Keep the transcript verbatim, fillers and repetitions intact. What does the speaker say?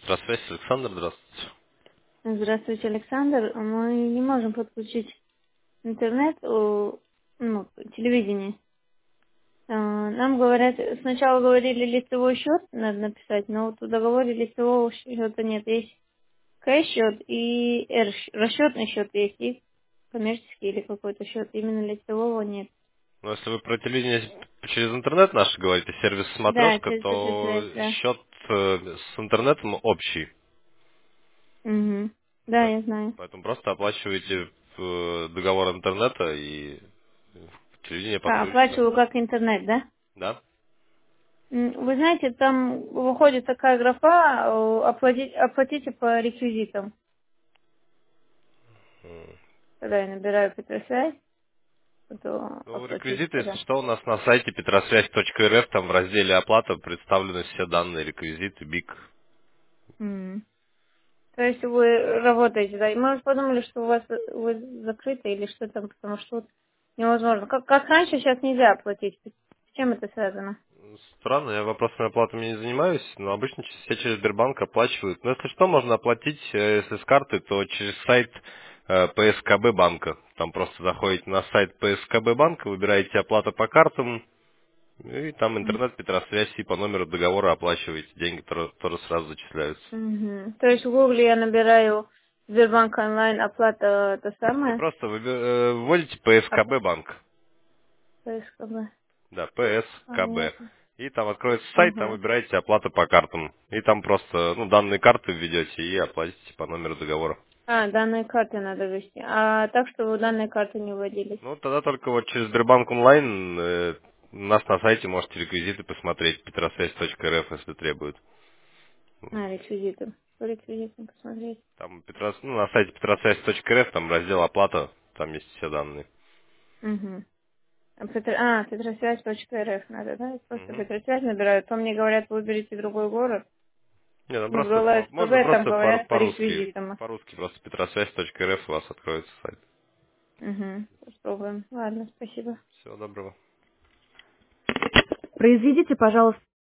Здравствуйте, Александр, здравствуйте. Здравствуйте, Александр. Мы не можем подключить интернет, у- ну, телевидение. А, Нам говорят, сначала говорили лицевой счет, надо написать, но вот в договоре лицевого счета нет. Есть кэш-счет и R, расчетный счет есть, и коммерческий или какой-то счет. Именно лицевого нет. Ну, если вы про телевидение через интернет наш говорите, сервис Да, «Смотрешка», через то связь, да. счет э, с интернетом общий. Угу. Да, Поэт- я знаю. Поэтому просто оплачиваете э, договор интернета и телевидение А, подключится. оплачиваю как интернет, да? Да? М, Вы знаете, там выходит такая графа, э, оплатить, оплатите по реквизитам. М. Когда я набираю Петросвязь, то Ну, оплатить реквизиты, если тогда. что, у нас на сайте петросвязь точка эр эф, там в разделе «Оплата» представлены все данные реквизиты, БИК. М. То есть вы работаете, да? И мы уже подумали, что у вас э, вы закрыты или что там, потому что вот невозможно. Как, как раньше, сейчас нельзя оплатить. С чем это связано? Странно, я вопросами оплатами не занимаюсь, но обычно все через Сбербанк оплачивают. Но если что, можно оплатить, э, если с карты, то через сайт э, пэ эс ка бэ банка. Там просто заходите на сайт пэ эс ка бэ банка, выбираете оплата по картам, и там интернет, Петросвязь, и по номеру договора оплачиваете. Деньги тоже, тоже сразу зачисляются. Мгм. То есть в Гугле я набираю Сбербанк онлайн, оплата то Не самое, просто выби- э, вводите пэ эс а ка бэ банк. поисковая. Да, пэ эс ка бэ. Понятно. И там откроется сайт, там Ага. выбираете оплата по картам. И там просто, ну, данные карты введете и оплатите по номеру договора. А, данные карты надо ввести. А так, чтобы данные карты не вводились. Ну, тогда только вот через Сбербанк онлайн э, у нас на сайте можете реквизиты посмотреть, петросвязь точка эр эф, если требует. А, реквизиты. По реквизитам посмотреть. Там Петрос... ну, на сайте петросвязь точка эр эф, там раздел оплата, там есть все данные. Угу. А, Петр... а, Петросвязь.рф надо, да? Я просто Мгм. Петросвязь набираю. То мне говорят, выберите другой город. Не, ну Ну, в просто по- можно ЛСПБ там просто по- говорят по по-русски. реквизитам. По-русски просто петросвязь точка эр эф у вас откроется сайт. Угу. Попробуем. Ладно, спасибо. Всего доброго. Произведите, пожалуйста.